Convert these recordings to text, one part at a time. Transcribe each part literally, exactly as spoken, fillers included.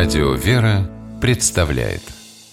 Радио «Вера» представляет.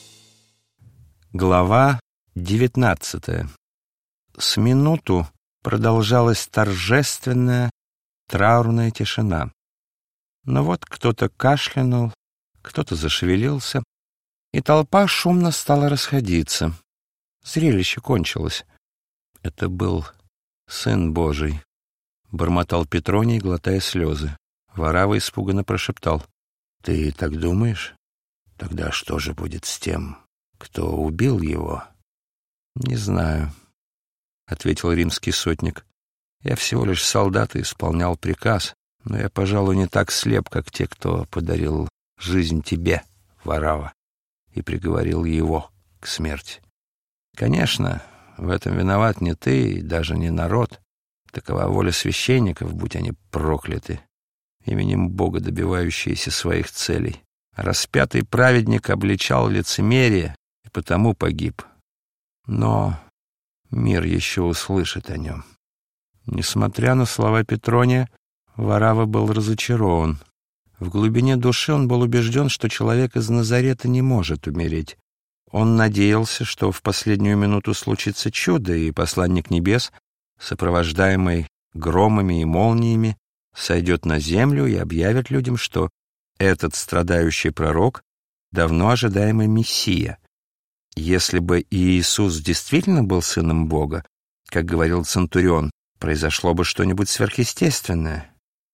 Глава девятнадцатая. С минуту продолжалась торжественная траурная тишина. Но вот кто-то кашлянул, кто-то зашевелился, и толпа шумно стала расходиться. Зрелище кончилось. Это был Сын Божий, бормотал Петроний, глотая слезы. Варава испуганно прошептал: «Ты так думаешь? Тогда что же будет с тем, кто убил его?» «Не знаю», — ответил римский сотник. «Я всего лишь солдат и исполнял приказ, но я, пожалуй, не так слеп, как те, кто подарил жизнь тебе, Варава, и приговорил его к смерти. Конечно, в этом виноват не ты и даже не народ. Такова воля священников, будь они прокляты, именем Бога добивающиеся своих целей. Распятый праведник обличал лицемерие и потому погиб. Но мир еще услышит о нем». Несмотря на слова Петрония, Варава был разочарован. В глубине души он был убежден, что человек из Назарета не может умереть. Он надеялся, что в последнюю минуту случится чудо, и посланник небес, сопровождаемый громами и молниями, сойдет на землю и объявит людям, что этот страдающий пророк — давно ожидаемый Мессия. Если бы Иисус действительно был сыном Бога, как говорил Центурион, произошло бы что-нибудь сверхъестественное.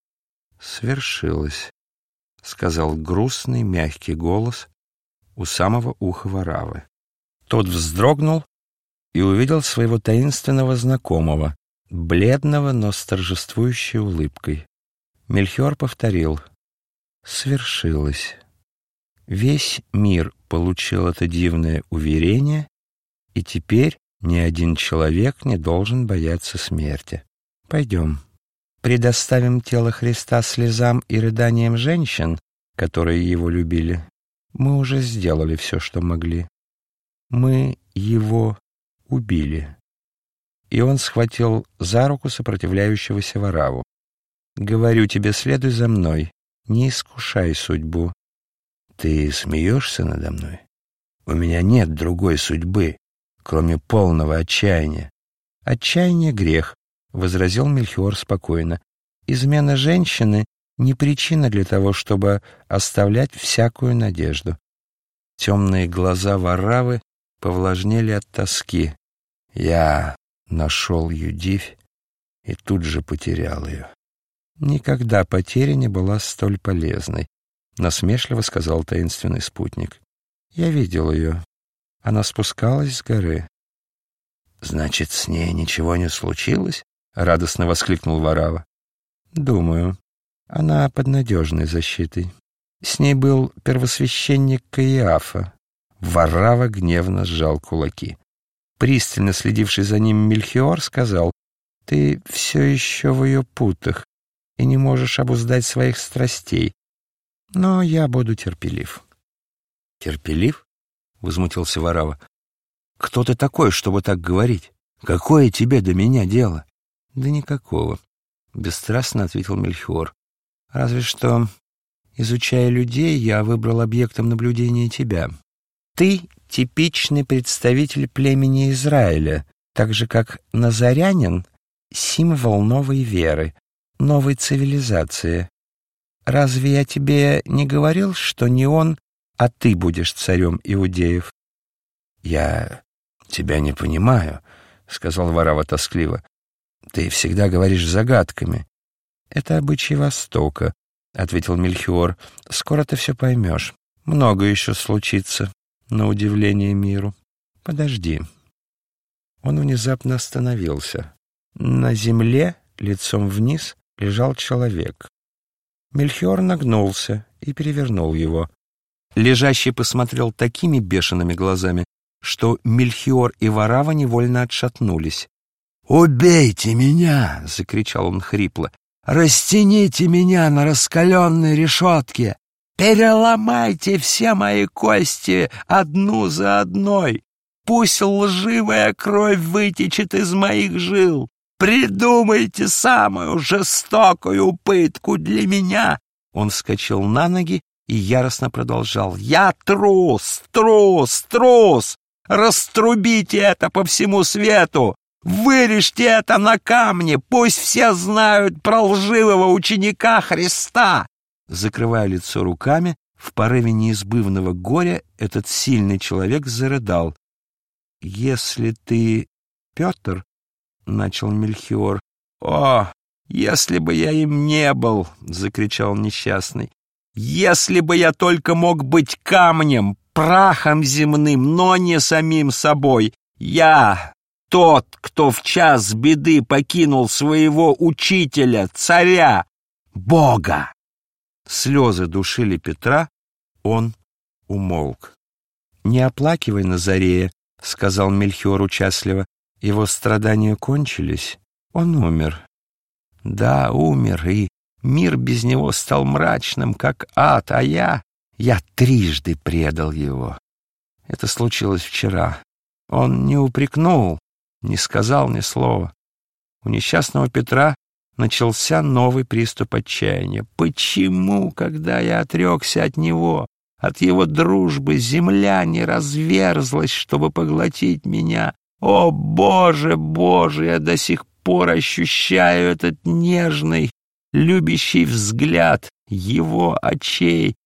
«Свершилось», — сказал грустный, мягкий голос у самого уха Варавы. Тот вздрогнул и увидел своего таинственного знакомого, бледного, но с торжествующей улыбкой. Мельхиор повторил: «Свершилось». Весь мир получил это дивное уверение, и теперь ни один человек не должен бояться смерти. Пойдем, предоставим тело Христа слезам и рыданиям женщин, которые его любили. Мы уже сделали все, что могли. Мы его убили». И он схватил за руку сопротивляющегося Вараву. «Говорю тебе, следуй за мной, не искушай судьбу». «Ты смеешься надо мной? У меня нет другой судьбы, кроме полного отчаяния». «Отчаяние — грех», — возразил Мельхиор спокойно. «Измена женщины — не причина для того, чтобы оставлять всякую надежду». Темные глаза Варавы повлажнели от тоски. «Я нашел Юдивь и тут же потерял ее». «Никогда потеря не была столь полезной», — насмешливо сказал таинственный спутник. «Я видел ее. Она спускалась с горы». «Значит, с ней ничего не случилось?» — радостно воскликнул Варава. «Думаю, она под надежной защитой. С ней был первосвященник Каиафа». Варава гневно сжал кулаки. Пристально следивший за ним Мельхиор сказал: «Ты все еще в ее путах и не можешь обуздать своих страстей. Но я буду терпелив». «Терпелив?» — возмутился Варава. «Кто ты такой, чтобы так говорить? Какое тебе до меня дело?» «Да никакого», — бесстрастно ответил Мельхиор. «Разве что, изучая людей, я выбрал объектом наблюдения тебя. Ты — типичный представитель племени Израиля, так же, как назарянин — символ новой веры, новой цивилизации. Разве я тебе не говорил, что не он, а ты будешь царем иудеев?» «Я тебя не понимаю», — сказал Варава тоскливо. «Ты всегда говоришь загадками». «Это обычай Востока», — ответил Мельхиор. «Скоро ты все поймешь. Много еще случится, на удивление миру. Подожди». Он внезапно остановился. На земле, лицом вниз, лежал человек. Мельхиор нагнулся и перевернул его. Лежащий посмотрел такими бешеными глазами, что Мельхиор и Варава невольно отшатнулись. «Убейте меня!» — закричал он хрипло. «Растяните меня на раскаленной решетке! Переломайте все мои кости одну за одной! Пусть лживая кровь вытечет из моих жил! Придумайте самую жестокую пытку для меня!» Он вскочил на ноги и яростно продолжал: «Я трус, трус, трус! Раструбите это по всему свету! Вырежьте это на камне! Пусть все знают про лживого ученика Христа!» Закрывая лицо руками, в порыве неизбывного горя этот сильный человек зарыдал. «Если ты Петр, — начал Мельхиор. — О, если бы я им не был, — закричал несчастный, — если бы я только мог быть камнем, прахом земным, но не самим собой. Я тот, кто в час беды покинул своего учителя, царя, Бога. Слезы душили Петра, он умолк. — Не оплакивай, Назарея, — сказал Мельхиор участливо. Его страдания кончились, он умер. Да, умер, и мир без него стал мрачным, как ад, а я, я трижды предал его. Это случилось вчера. Он не упрекнул, не сказал ни слова. У несчастного Петра начался новый приступ отчаяния. Почему, когда я отрекся от него, от его дружбы, земля не разверзлась, чтобы поглотить меня? О, Боже, Боже, я до сих пор ощущаю этот нежный, любящий взгляд его очей,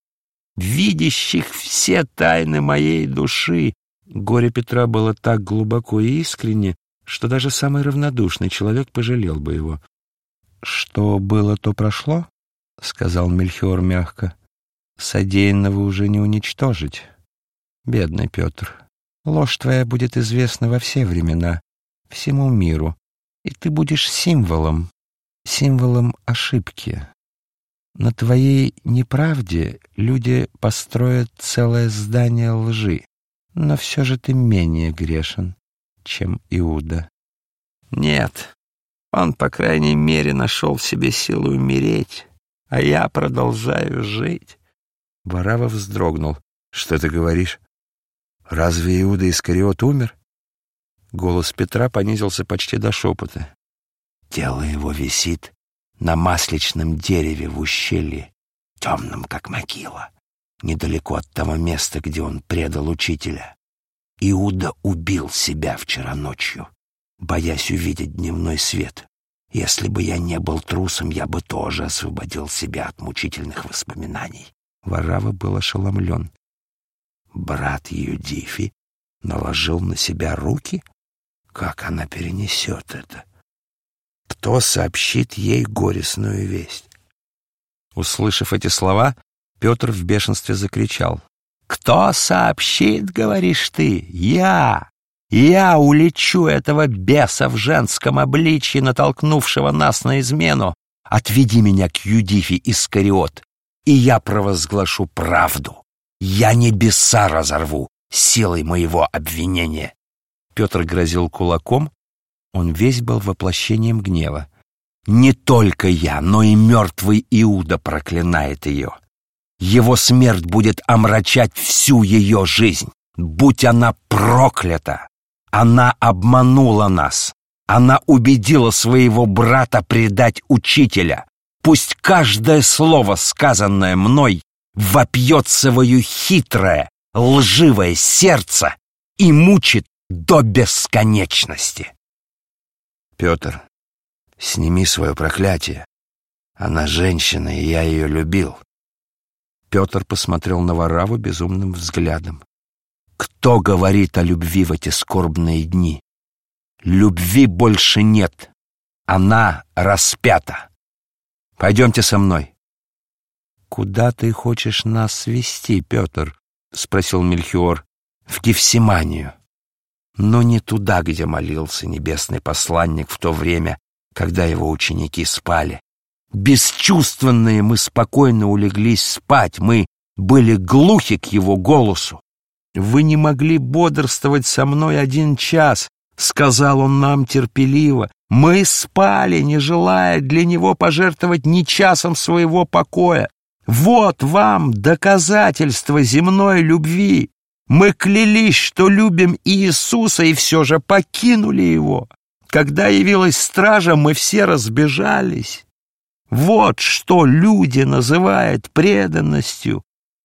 видящих все тайны моей души. Горе Петра было так глубоко и искренне, что даже самый равнодушный человек пожалел бы его. — Что было, то прошло, — сказал Мельхиор мягко. — Содеянного уже не уничтожить. Бедный Петр, ложь твоя будет известна во все времена, всему миру, и ты будешь символом, символом ошибки. На твоей неправде люди построят целое здание лжи, но все же ты менее грешен, чем Иуда. Нет, он, по крайней мере, нашел в себе силу умереть, а я продолжаю жить. Варава вздрогнул. — Что ты говоришь? Разве Иуда Искариот умер? Голос Петра понизился почти до шепота. Тело его висит на масличном дереве в ущелье, темном, как могила, недалеко от того места, где он предал учителя. Иуда убил себя вчера ночью, боясь увидеть дневной свет. Если бы я не был трусом, я бы тоже освободил себя от мучительных воспоминаний. Варава был ошеломлен. Брат Юдифи наложил на себя руки? Как она перенесет это? Кто сообщит ей горестную весть? Услышав эти слова, Петр в бешенстве закричал. «Кто сообщит, говоришь ты? Я! Я улечу этого беса в женском обличье, натолкнувшего нас на измену. Отведи меня к Юдифи Искариот, и я провозглашу правду. Я небеса разорву силой моего обвинения». Петр грозил кулаком, он весь был воплощением гнева. «Не только я, но и мертвый Иуда проклинает ее. Его смерть будет омрачать всю ее жизнь. Будь она проклята! Она обманула нас. Она убедила своего брата предать учителя. Пусть каждое слово, сказанное мной, вопьет свое хитрое, лживое сердце и мучит до бесконечности. Петр, сними свое проклятие. Она женщина, и я ее любил. Петр посмотрел на Вараву безумным взглядом. Кто говорит о любви в эти скорбные дни? Любви больше нет. Она распята. Пойдемте со мной. Куда ты хочешь нас вести, Петр? Спросил Мельхиор. В Гефсиманию. Но не туда, где молился небесный посланник в то время, когда его ученики спали. Бесчувственные мы спокойно улеглись спать, мы были глухи к его голосу. «Вы не могли бодрствовать со мной один час», — сказал он нам терпеливо. «Мы спали, не желая для него пожертвовать ни часом своего покоя. Вот вам доказательство земной любви. Мы клялись, что любим Иисуса, и все же покинули его. Когда явилась стража, мы все разбежались. Вот что люди называют преданностью.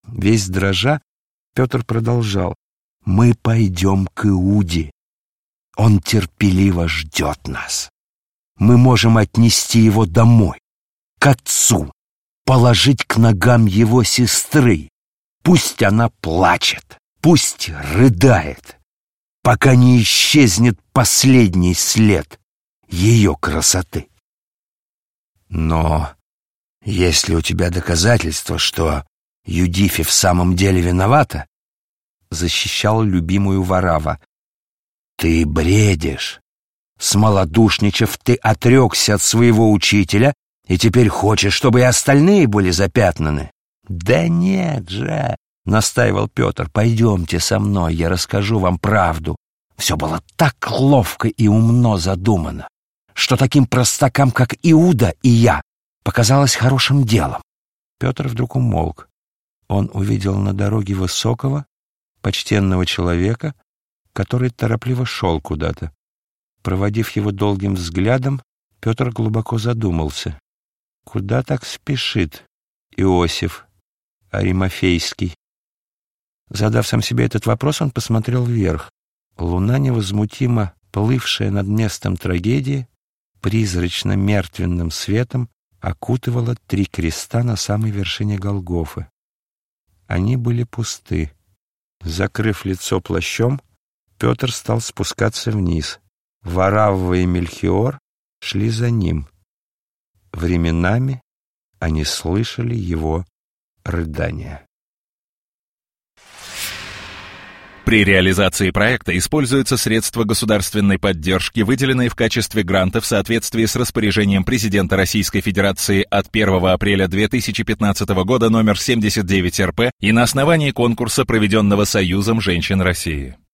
Весь дрожа, Петр продолжал: «Мы пойдем к Иуде. Он терпеливо ждет нас. Мы можем отнести его домой, к отцу, положить к ногам его сестры. Пусть она плачет, пусть рыдает, пока не исчезнет последний след ее красоты. Но есть ли у тебя доказательства, что Юдифи в самом деле виновата?» Защищал любимую Варава. «Ты бредишь. Смолодушничав, ты отрекся от своего учителя и теперь хочешь, чтобы и остальные были запятнаны?» «Да нет же!» — настаивал Петр. «Пойдемте со мной, я расскажу вам правду. Все было так ловко и умно задумано, что таким простакам, как Иуда и я, показалось хорошим делом». Петр вдруг умолк. Он увидел на дороге высокого, почтенного человека, который торопливо шел куда-то. Проводив его долгим взглядом, Петр глубоко задумался. Куда так спешит Иосиф Аримафейский? Задав сам себе этот вопрос, он посмотрел вверх. Луна, невозмутимо плывшая над местом трагедии, призрачно-мертвенным светом окутывала три креста на самой вершине Голгофы. Они были пусты. Закрыв лицо плащом, Петр стал спускаться вниз. Варава и Мельхиор шли за ним. Временами они слышали его рыдания. При реализации проекта используются средства государственной поддержки, выделенные в качестве гранта в соответствии с распоряжением президента Российской Федерации от первого апреля две тысячи пятнадцатого года номер семьдесят девять эр пэ и на основании конкурса, проведенного Союзом женщин России.